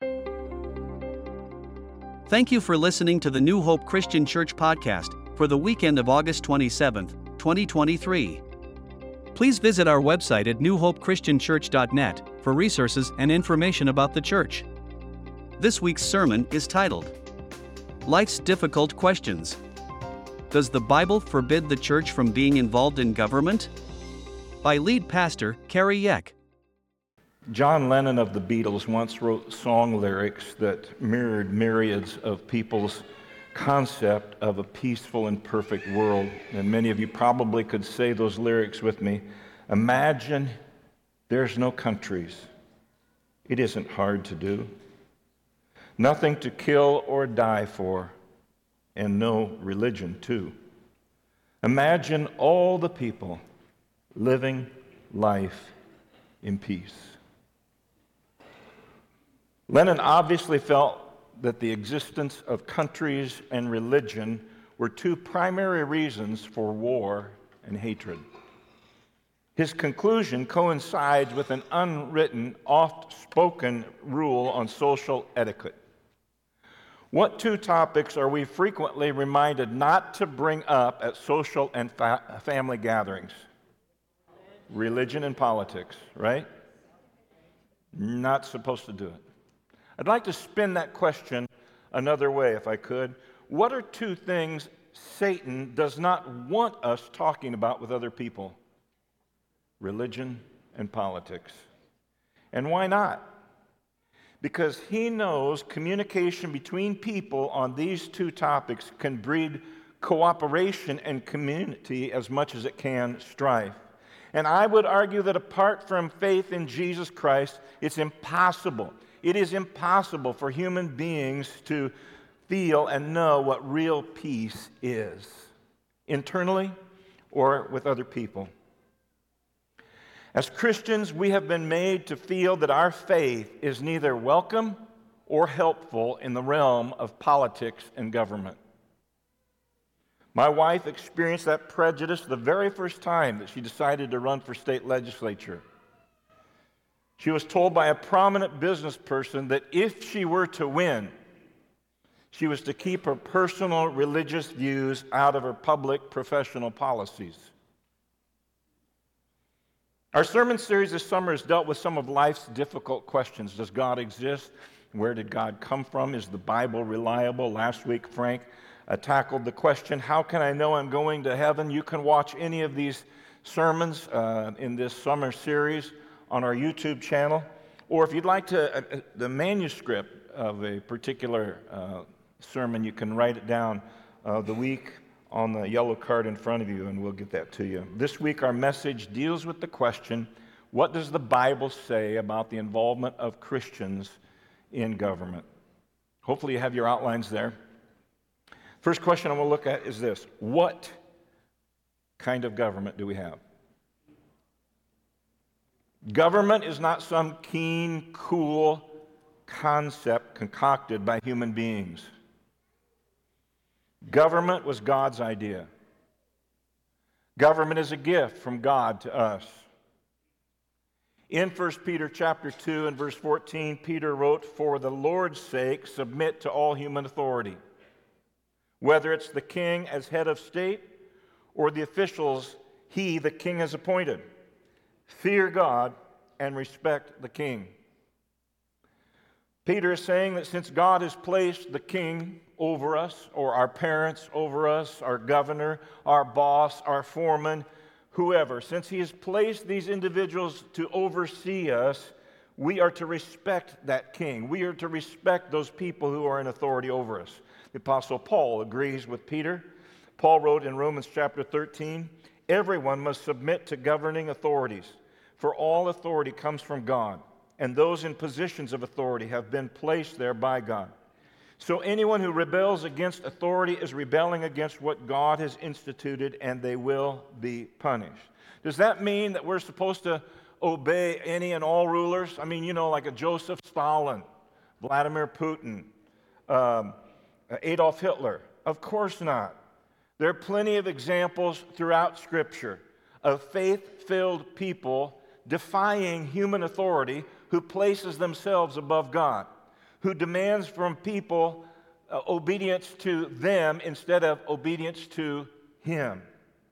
Thank you for listening to the New Hope Christian Church podcast for the weekend of August 27, 2023. Please visit our website at newhopechristianchurch.net for resources and information about the church. This week's sermon is titled, Life's Difficult Questions. Does the Bible forbid the church from being involved in government? By lead pastor Kerry Yeck. John Lennon of the Beatles once wrote song lyrics that mirrored myriads of people's concept of a peaceful and perfect world. And many of you probably could say those lyrics with me. Imagine there's no countries. It isn't hard to do. Nothing to kill or die for, and no religion too. Imagine all the people living life in peace. Lennon obviously felt that the existence of countries and religion were two primary reasons for war and hatred. His conclusion coincides with an unwritten, oft-spoken rule on social etiquette. What two topics are we frequently reminded not to bring up at social and family gatherings? Religion and politics, right? Not supposed to do it. I'd like to spin that question another way, if I could. What are two things Satan does not want us talking about with other people? Religion and politics. And why not? Because he knows communication between people on these two topics can breed cooperation and community as much as it can strife. And I would argue that apart from faith in Jesus Christ, it's impossible. It is impossible for human beings to feel and know what real peace is, internally or with other people. As Christians, we have been made to feel that our faith is neither welcome or helpful in the realm of politics and government. My wife experienced that prejudice the very first time that she decided to run for state legislature. She was told by a prominent business person that if she were to win, she was to keep her personal religious views out of her public professional policies. Our sermon series this summer has dealt with some of life's difficult questions. Does God exist? Where did God come from? Is the Bible reliable? Last week, Frank tackled the question, how can I know I'm going to heaven? You can watch any of these sermons in this summer series on our YouTube channel, or if you'd like to, the manuscript of a particular sermon, you can write it down the week on the yellow card in front of you, and we'll get that to you. This week, our message deals with the question, what does the Bible say about the involvement of Christians in government? Hopefully you have your outlines there. First question I want to look at is this: what kind of government do we have? Government is not some keen, cool concept concocted by human beings. Government was God's idea. Government is a gift from God to us. In 1 Peter chapter 2 and verse 14, Peter wrote, "For the Lord's sake, submit to all human authority, whether it's the king as head of state or the officials he, the king, has appointed. Fear God and respect the king." Peter is saying that since God has placed the king over us, or our parents over us, our governor, our boss, our foreman, whoever, since he has placed these individuals to oversee us, we are to respect that king. We are to respect those people who are in authority over us. The Apostle Paul agrees with Peter. Paul wrote in Romans chapter 13, "Everyone must submit to governing authorities, for all authority comes from God, and those in positions of authority have been placed there by God. So anyone who rebels against authority is rebelling against what God has instituted, and they will be punished." Does that mean that we're supposed to obey any and all rulers? I mean, like a Joseph Stalin, Vladimir Putin, Adolf Hitler? Of course not. There are plenty of examples throughout Scripture of faith-filled people defying human authority who places themselves above God, who demands from people obedience to them instead of obedience to him.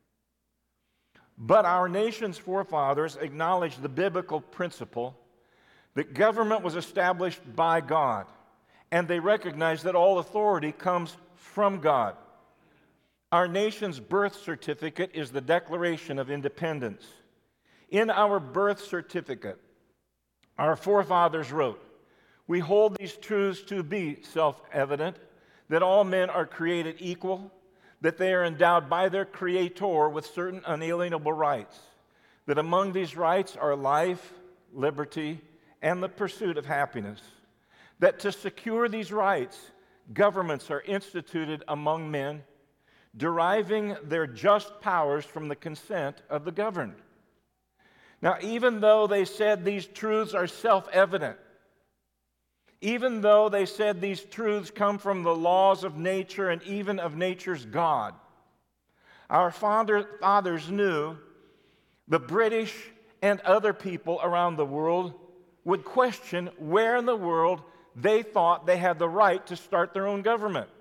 But our nation's forefathers acknowledged the biblical principle that government was established by God, and they recognized that all authority comes from God. Our nation's birth certificate is the Declaration of Independence. In our birth certificate, our forefathers wrote, "We hold these truths to be self-evident, that all men are created equal, that they are endowed by their Creator with certain unalienable rights, that among these rights are life, liberty, and the pursuit of happiness, that to secure these rights, governments are instituted among men, deriving their just powers from the consent of the governed." Now, even though they said these truths are self-evident, even though they said these truths come from the laws of nature and even of nature's God, our fathers knew the British and other people around the world would question where in the world they thought they had the right to start their own government.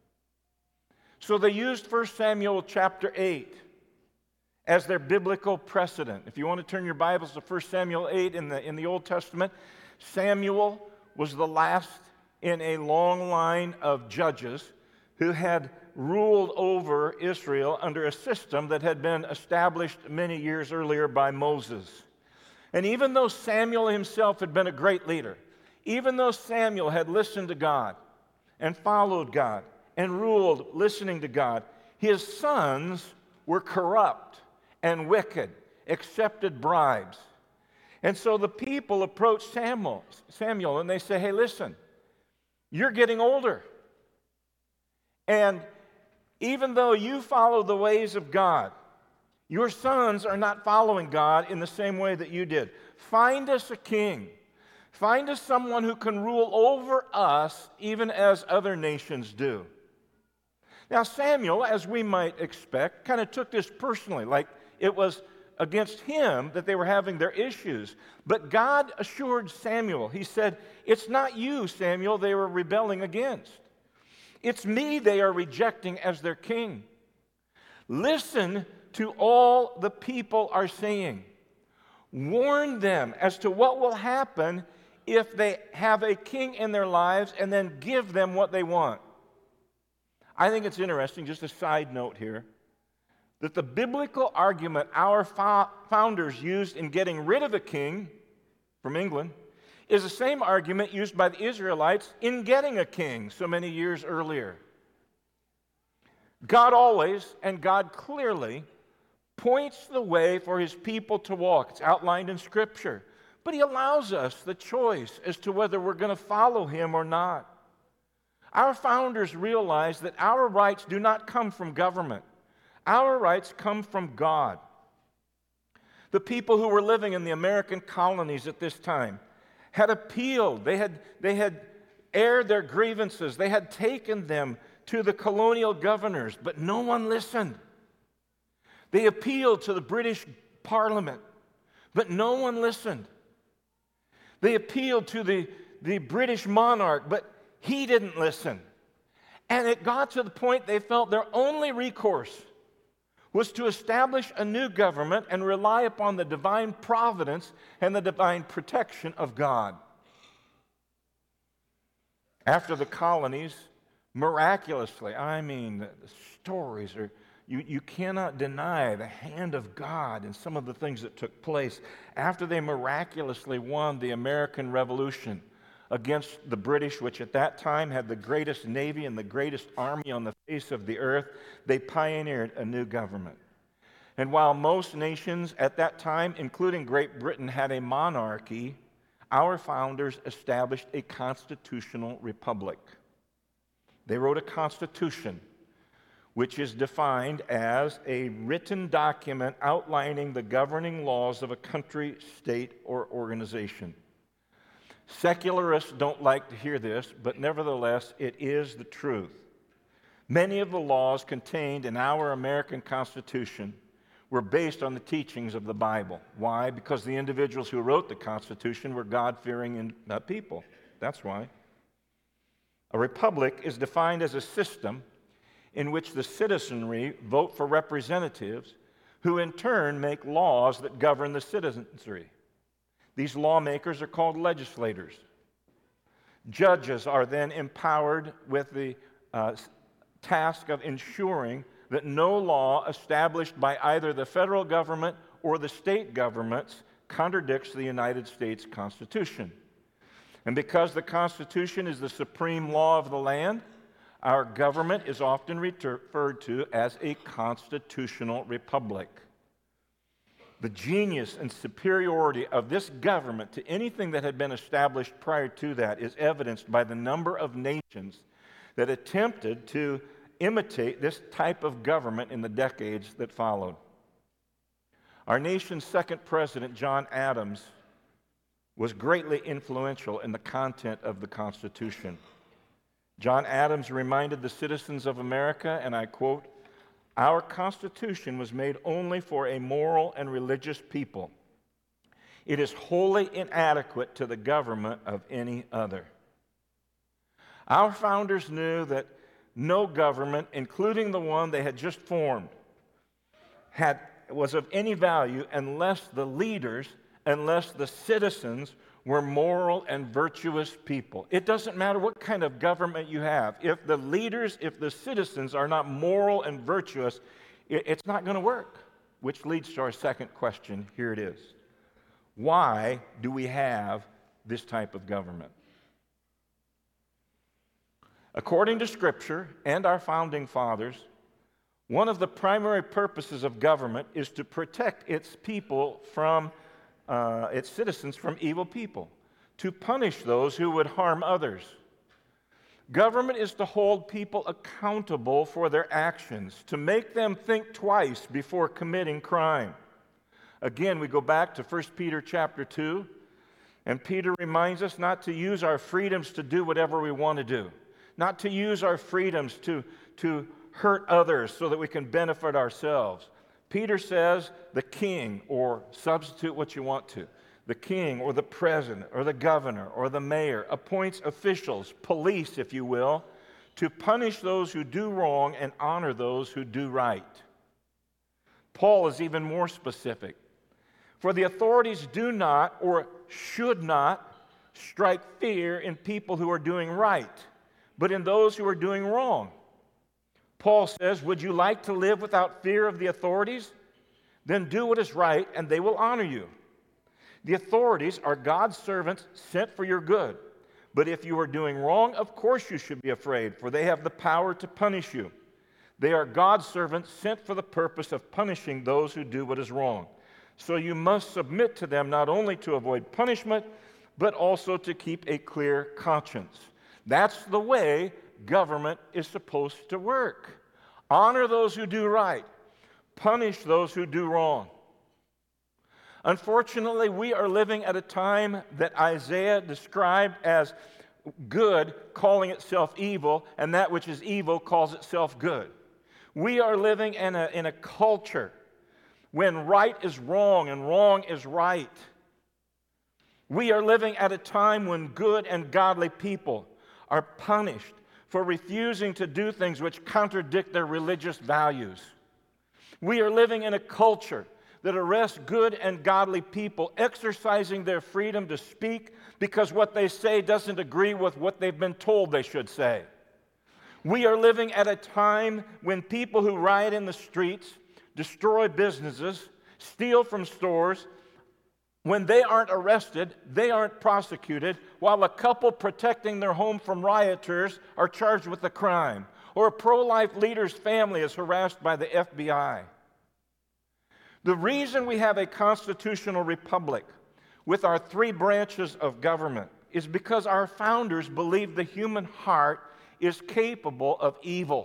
So they used 1 Samuel chapter 8 as their biblical precedent. If you want to turn your Bibles to 1 Samuel 8 in the Old Testament, Samuel was the last in a long line of judges who had ruled over Israel under a system that had been established many years earlier by Moses. And even though Samuel himself had been a great leader, even though Samuel had listened to God and followed God and ruled listening to God, his sons were corrupt and wicked, accepted bribes. And so the people approached Samuel, and they say, "Hey, listen, you're getting older. And even though you follow the ways of God, your sons are not following God in the same way that you did. Find us a king. Find us someone who can rule over us even as other nations do." Now, Samuel, as we might expect, kind of took this personally, like it was against him that they were having their issues. But God assured Samuel, he said, "It's not you, Samuel, they were rebelling against. It's me they are rejecting as their king. Listen to all the people are saying. Warn them as to what will happen if they have a king in their lives and then give them what they want." I think it's interesting, just a side note here, that the biblical argument our founders used in getting rid of a king from England is the same argument used by the Israelites in getting a king so many years earlier. God always and God clearly points the way for his people to walk. It's outlined in Scripture. But he allows us the choice as to whether we're going to follow him or not. Our founders realized that our rights do not come from government. Our rights come from God. The people who were living in the American colonies at this time had appealed. They had aired their grievances. They had taken them to the colonial governors, but no one listened. They appealed to the British Parliament, but no one listened. They appealed to the British monarch, but he didn't listen. And it got to the point they felt their only recourse was to establish a new government and rely upon the divine providence and the divine protection of God. After the colonies, miraculously, the stories are, you cannot deny the hand of God in some of the things that took place. After they miraculously won the American Revolution against the British, which at that time had the greatest navy and the greatest army on the face of the earth, they pioneered a new government. And while most nations at that time, including Great Britain, had a monarchy, our founders established a constitutional republic. They wrote a constitution, which is defined as a written document outlining the governing laws of a country, state, or organization. Secularists don't like to hear this, but nevertheless, it is the truth. Many of the laws contained in our American Constitution were based on the teachings of the Bible. Why? Because the individuals who wrote the Constitution were God-fearing people. That's why. A republic is defined as a system in which the citizenry vote for representatives who in turn make laws that govern the citizenry. These lawmakers are called legislators. Judges are then empowered with the task of ensuring that no law established by either the federal government or the state governments contradicts the United States Constitution. And because the Constitution is the supreme law of the land, our government is often referred to as a constitutional republic. The genius and superiority of this government to anything that had been established prior to that is evidenced by the number of nations that attempted to imitate this type of government in the decades that followed. Our nation's second president, John Adams, was greatly influential in the content of the Constitution. John Adams reminded the citizens of America, and I quote, "Our Constitution was made only for a moral and religious people. It is wholly inadequate to the government of any other." Our founders knew that no government, including the one they had just formed, was of any value unless the leaders, unless the citizens were moral and virtuous people. It doesn't matter what kind of government you have. If the leaders, if the citizens are not moral and virtuous, it's not going to work. Which leads to our second question. Here it is. Why do we have this type of government? According to Scripture and our founding fathers, one of the primary purposes of government is to protect its people from its citizens from evil people, to punish those who would harm others. Government is to hold people accountable for their actions, to make them think twice before committing crime. Again, we go back to 1 Peter chapter 2, and Peter reminds us not to use our freedoms to do whatever we want to do, not to use our freedoms to hurt others so that we can benefit ourselves. Peter says the king, or substitute what you want to, the king or the president or the governor or the mayor appoints officials, police if you will, to punish those who do wrong and honor those who do right. Paul is even more specific. For the authorities do not or should not strike fear in people who are doing right, but in those who are doing wrong. Paul says, would you like to live without fear of the authorities? Then do what is right, and they will honor you. The authorities are God's servants sent for your good. But if you are doing wrong, of course you should be afraid, for they have the power to punish you. They are God's servants sent for the purpose of punishing those who do what is wrong. So you must submit to them not only to avoid punishment, but also to keep a clear conscience. That's the way government is supposed to work. Honor those who do right. Punish those who do wrong. Unfortunately, we are living at a time that Isaiah described as good, calling itself evil, and that which is evil calls itself good. We are living in a culture when right is wrong and wrong is right. We are living at a time when good and godly people are punished for refusing to do things which contradict their religious values. We are living in a culture that arrests good and godly people exercising their freedom to speak because what they say doesn't agree with what they've been told they should say. We are living at a time when people who riot in the streets, destroy businesses, steal from stores, when they aren't arrested, they aren't prosecuted, while a couple protecting their home from rioters are charged with a crime, or a pro-life leader's family is harassed by the FBI. The reason we have a constitutional republic with our three branches of government is because our founders believed the human heart is capable of evil.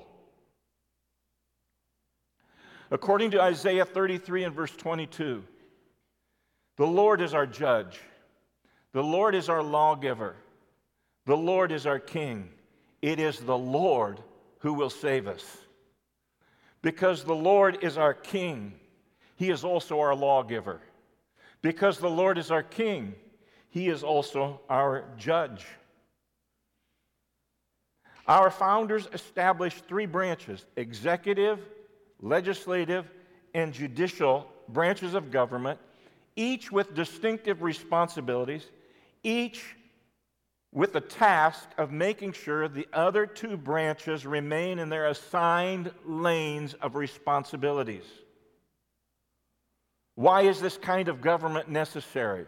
According to Isaiah 33 and verse 22, the Lord is our judge. The Lord is our lawgiver. The Lord is our king. It is the Lord who will save us. Because the Lord is our king, He is also our lawgiver. Because the Lord is our king, He is also our judge. Our founders established three branches: executive, legislative, and judicial branches of government, each with distinctive responsibilities, each with the task of making sure the other two branches remain in their assigned lanes of responsibilities. Why is this kind of government necessary?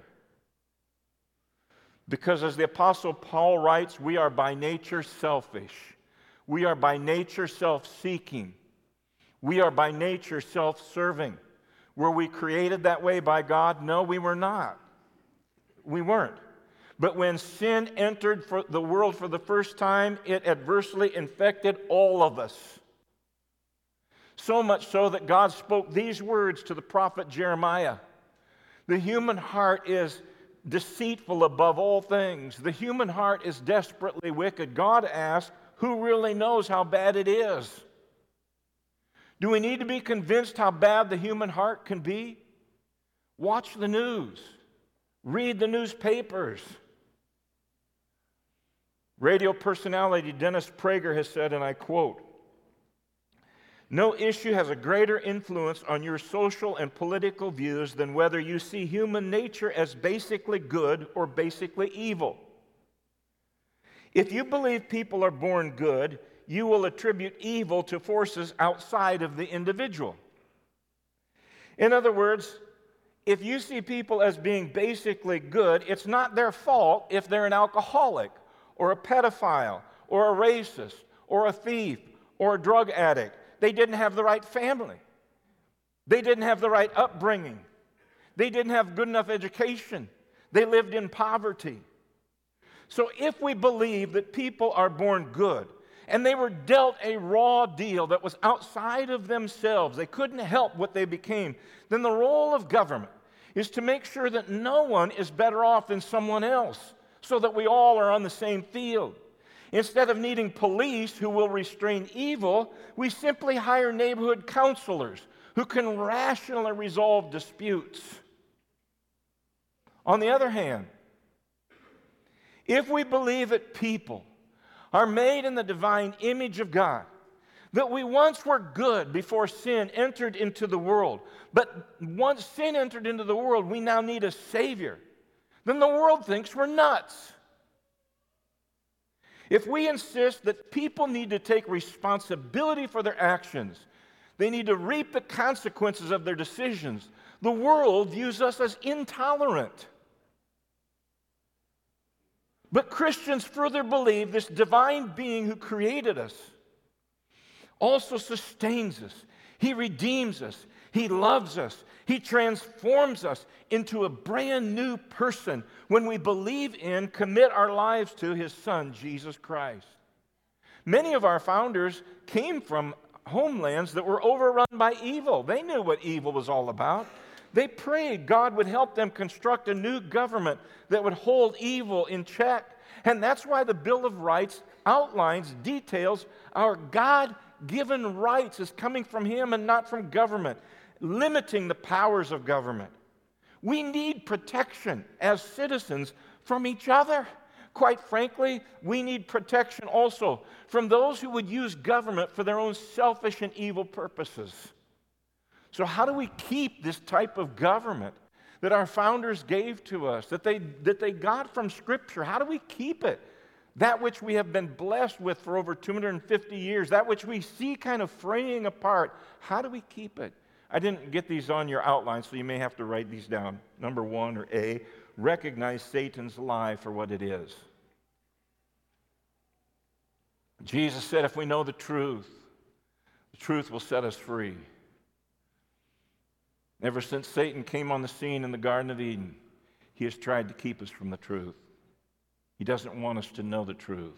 Because as the Apostle Paul writes, we are by nature selfish. We are by nature self-seeking. We are by nature self-serving. Were we created that way by God? No, we were not. We weren't. But when sin entered the world for the first time, it adversely infected all of us. So much so that God spoke these words to the prophet Jeremiah. The human heart is deceitful above all things. The human heart is desperately wicked. God asks, who really knows how bad it is? Do we need to be convinced how bad the human heart can be? Watch the news. Read the newspapers. Radio personality Dennis Prager has said, and I quote, "No issue has a greater influence on your social and political views than whether you see human nature as basically good or basically evil. If you believe people are born good, you will attribute evil to forces outside of the individual. In other words, if you see people as being basically good, it's not their fault if they're an alcoholic or a pedophile or a racist or a thief or a drug addict. They didn't have the right family. They didn't have the right upbringing. They didn't have good enough education. They lived in poverty. So if we believe that people are born good and they were dealt a raw deal that was outside of themselves, they couldn't help what they became, then the role of government is to make sure that no one is better off than someone else so that we all are on the same field. Instead of needing police who will restrain evil, we simply hire neighborhood counselors who can rationally resolve disputes. On the other hand, if we believe that people are made in the divine image of God, that we once were good before sin entered into the world, but once sin entered into the world, we now need a Savior, then the world thinks we're nuts. If we insist that people need to take responsibility for their actions, they need to reap the consequences of their decisions, the world views us as intolerant. But Christians further believe this divine being who created us also sustains us. He redeems us. He loves us. He transforms us into a brand new person when we believe in, commit our lives to His Son, Jesus Christ. Many of our founders came from homelands that were overrun by evil. They knew what evil was all about. They prayed God would help them construct a new government that would hold evil in check. And that's why the Bill of Rights outlines, details our God-given rights as coming from Him and not from government, limiting the powers of government. We need protection as citizens from each other. Quite frankly, we need protection also from those who would use government for their own selfish and evil purposes. So how do we keep this type of government that our founders gave to us, that they got from Scripture? How do we keep it? That which we have been blessed with for over 250 years, that which we see kind of fraying apart, how do we keep it? I didn't get these on your outline, so you may have to write these down. Number 1, or A, recognize Satan's lie for what it is. Jesus said if we know the truth will set us free. Ever since Satan came on the scene in the Garden of Eden, he has tried to keep us from the truth. He doesn't want us to know the truth.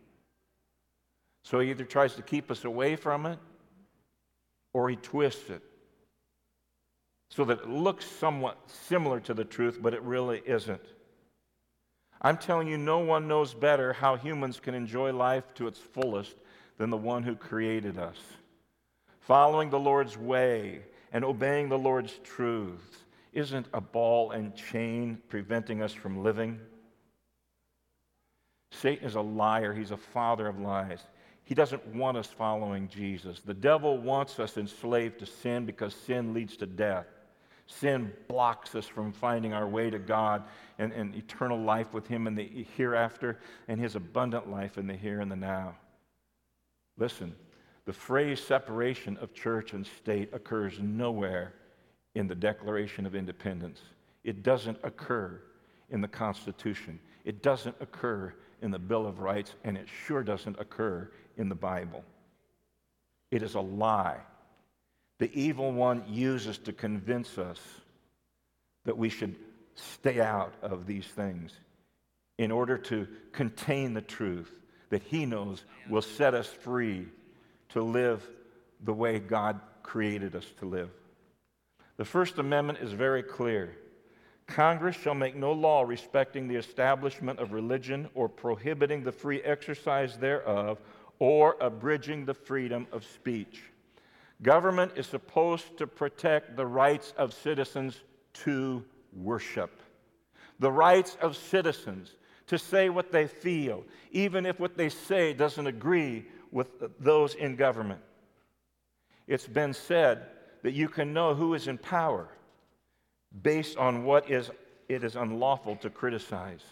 So he either tries to keep us away from it, or he twists it so that it looks somewhat similar to the truth, but it really isn't. I'm telling you, no one knows better how humans can enjoy life to its fullest than the one who created us. Following the Lord's way and obeying the Lord's truth isn't a ball and chain preventing us from living. Satan is a liar. He's a father of lies. He doesn't want us following Jesus. The devil wants us enslaved to sin because sin leads to death. Sin blocks us from finding our way to God and eternal life with Him in the hereafter and His abundant life in the here and the now. Listen, the phrase separation of church and state occurs nowhere in the Declaration of Independence. It doesn't occur in the Constitution. It doesn't occur in the Bill of Rights, and it sure doesn't occur in the Bible. It is a lie the evil one uses to convince us that we should stay out of these things in order to contain the truth that he knows will set us free to live the way God created us to live. The First Amendment is very clear. Congress shall make no law respecting the establishment of religion or prohibiting the free exercise thereof or abridging the freedom of speech. Government is supposed to protect the rights of citizens to worship, the rights of citizens to say what they feel, even if what they say doesn't agree with those in government. It's been said that you can know who is in power based on what it is unlawful to criticize.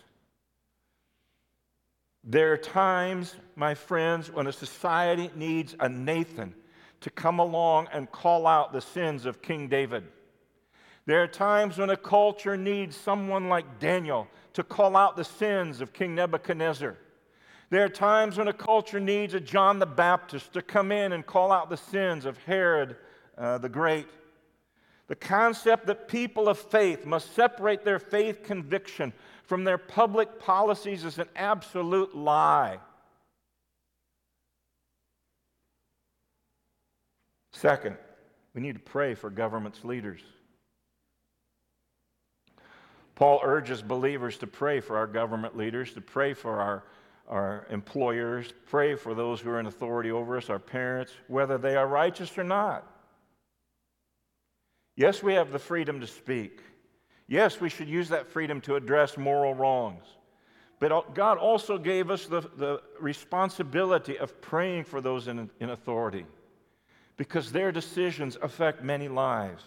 There are times, my friends, when a society needs a Nathan to come along and call out the sins of King David. There are times when a culture needs someone like Daniel to call out the sins of King Nebuchadnezzar. There are times when a culture needs a John the Baptist to come in and call out the sins of Herod the Great. The concept that people of faith must separate their faith conviction from their public policies is an absolute lie. Second, we need to pray for government's leaders. Paul urges believers to pray for our government leaders, to pray for our employers, pray for those who are in authority over us, our parents, whether they are righteous or not. Yes, we have the freedom to speak. Yes, we should use that freedom to address moral wrongs. But God also gave us the responsibility of praying for those in authority, because their decisions affect many lives.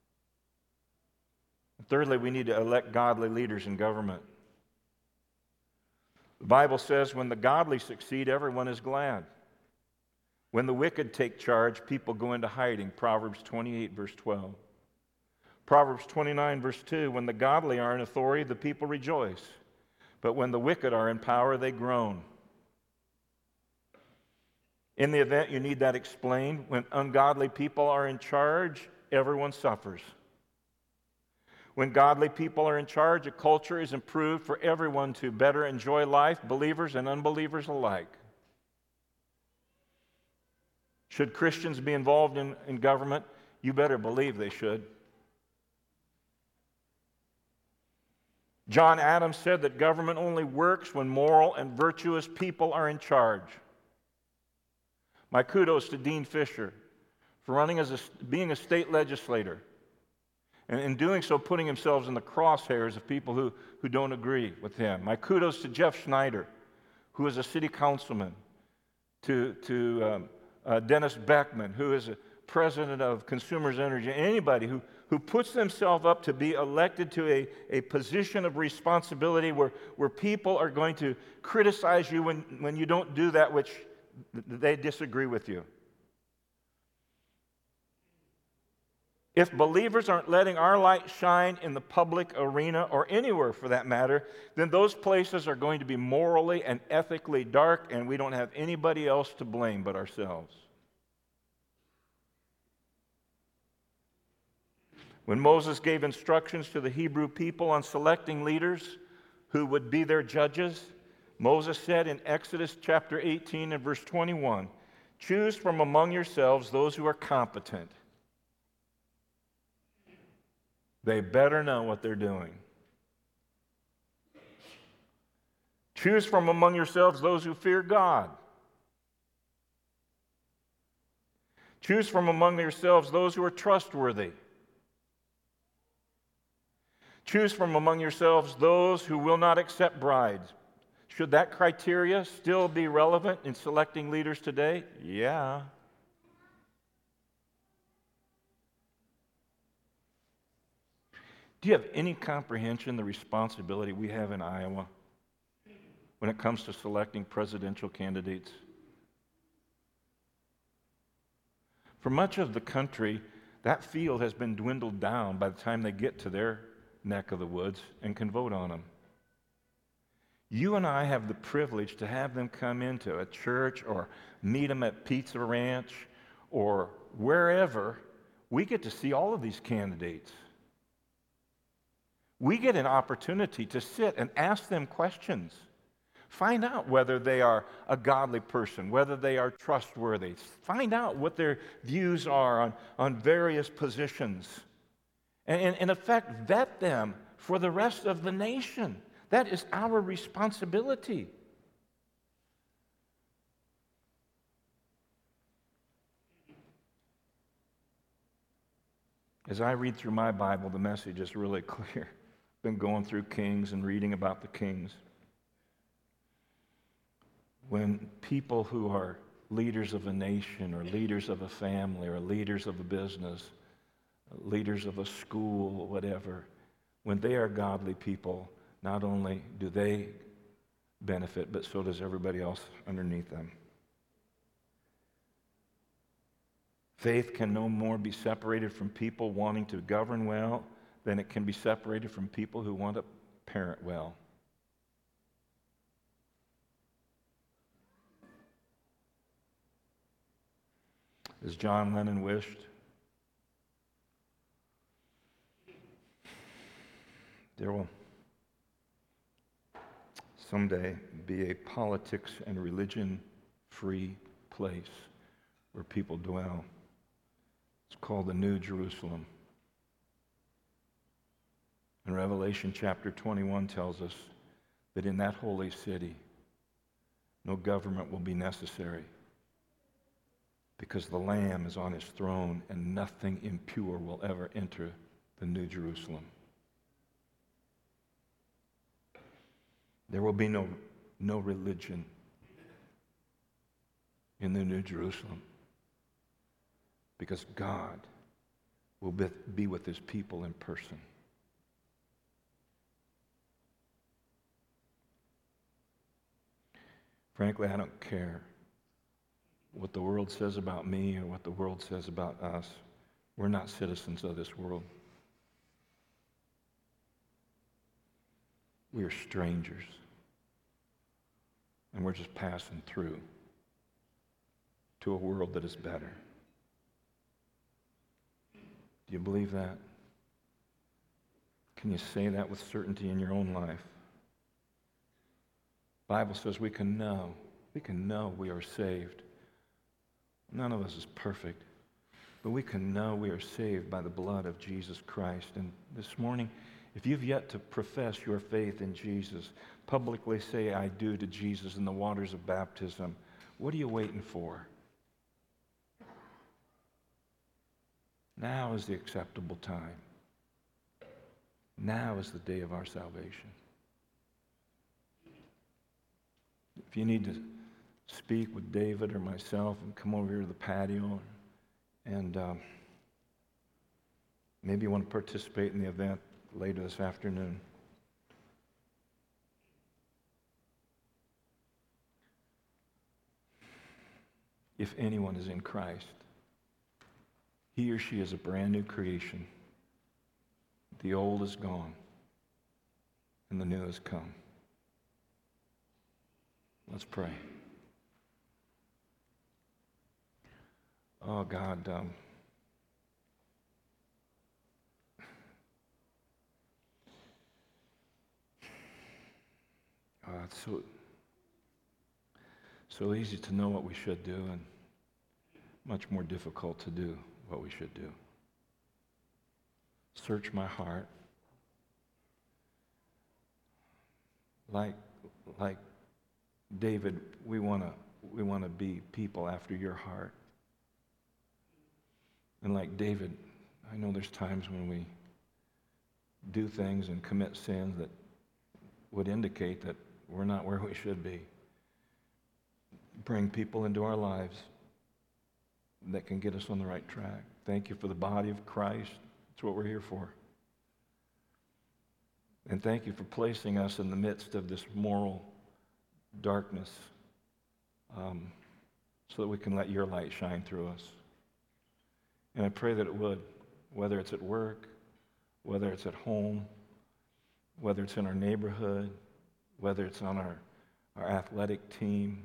And thirdly, we need to elect godly leaders in government. The Bible says when the godly succeed, everyone is glad. When the wicked take charge, people go into hiding. Proverbs 28, verse 12. Proverbs 29, verse 2, when the godly are in authority, the people rejoice. But when the wicked are in power, they groan. In the event you need that explained, when ungodly people are in charge, everyone suffers. When godly people are in charge, a culture is improved for everyone to better enjoy life, believers and unbelievers alike. Should Christians be involved in government? You better believe they should. John Adams said that government only works when moral and virtuous people are in charge. My kudos to Dean Fisher for being a state legislator, and in doing so putting himself in the crosshairs of people who don't agree with him. My kudos to Jeff Schneider, who is a city councilman, to Dennis Beckman, who is a president of Consumers Energy, anybody who puts themselves up to be elected to a position of responsibility where people are going to criticize you when you don't do that which they disagree with you. If believers aren't letting our light shine in the public arena or anywhere for that matter, then those places are going to be morally and ethically dark, and we don't have anybody else to blame but ourselves. When Moses gave instructions to the Hebrew people on selecting leaders who would be their judges, Moses said in Exodus chapter 18 and verse 21, "Choose from among yourselves those who are competent." They better know what they're doing. Choose from among yourselves those who fear God. Choose from among yourselves those who are trustworthy. Choose from among yourselves those who will not accept bribes. Should that criteria still be relevant in selecting leaders today? Yeah. Do you have any comprehension of the responsibility we have in Iowa when it comes to selecting presidential candidates? For much of the country, that field has been dwindled down by the time they get to their neck of the woods and can vote on them. You and I have the privilege to have them come into a church or meet them at Pizza Ranch or wherever. We get to see all of these candidates. We get an opportunity to sit and ask them questions. Find out whether they are a godly person, whether they are trustworthy. Find out what their views are on various positions. And in effect, vet them for the rest of the nation. That is our responsibility. As I read through my Bible, the message is really clear. I've been going through Kings and reading about the kings. When people who are leaders of a nation or leaders of a family or leaders of a business, leaders of a school, whatever, when they are godly people, not only do they benefit, but so does everybody else underneath them. Faith can no more be separated from people wanting to govern well than it can be separated from people who want to parent well. As John Lennon wished, there will someday be a politics and religion-free place where people dwell. It's called the New Jerusalem. And Revelation chapter 21 tells us that in that holy city, no government will be necessary because the Lamb is on his throne and nothing impure will ever enter the New Jerusalem. There will be no religion in the New Jerusalem because God will be with his people in person. Frankly, I don't care what the world says about me or what the world says about us. We're not citizens of this world. We are strangers. And we're just passing through to a world that is better. Do you believe that? Can you say that with certainty in your own life? The Bible says we can know we are saved. None of us is perfect, but we can know we are saved by the blood of Jesus Christ. And this morning, if you've yet to profess your faith in Jesus, publicly say, I do to Jesus in the waters of baptism, what are you waiting for? Now is the acceptable time. Now is the day of our salvation. If you need to speak with David or myself and come over here to the patio and maybe you want to participate in the event later this afternoon. If anyone is in Christ, he or she is a brand new creation. The old is gone and the new has come. Let's pray. Oh, God, it's so easy to know what we should do and much more difficult to do what we should do. Search my heart. Like David, we want to be people after your heart. And like David, I know there's times when we do things and commit sins that would indicate that we're not where we should be. Bring people into our lives that can get us on the right track. Thank you for the body of Christ. That's what we're here for. And thank you for placing us in the midst of this moral darkness so that we can let your light shine through us. And I pray that it would, whether it's at work, whether it's at home, whether it's in our neighborhood, whether it's on our athletic team,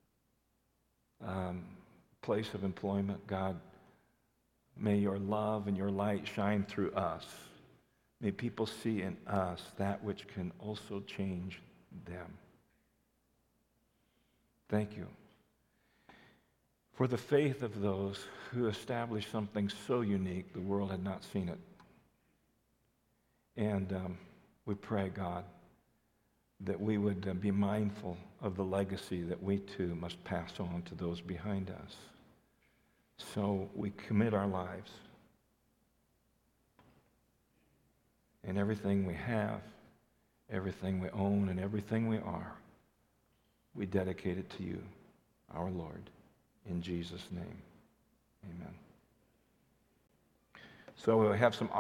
place of employment. God, may your love and your light shine through us. May people see in us that which can also change them. Thank you for the faith of those who established something so unique the world had not seen it. And we pray, God, that we would be mindful of the legacy that we too must pass on to those behind us. So we commit our lives and everything we have, everything we own, and everything we are, we dedicate it to you, our Lord, in Jesus' name. Amen. So we'll have some